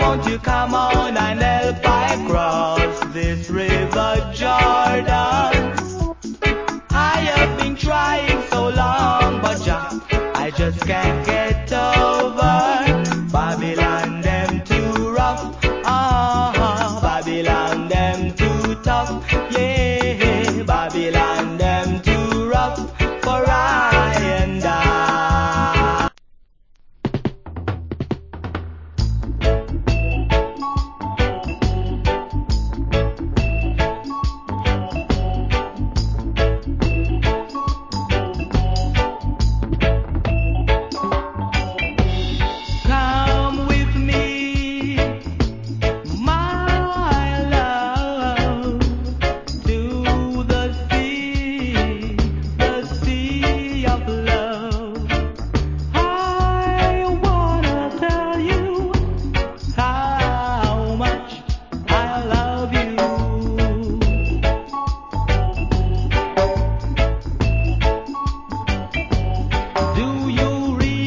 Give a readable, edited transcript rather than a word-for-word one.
won't you come on and help I cross this river Jordan? I have been trying so long, but Jah, I just can't get up.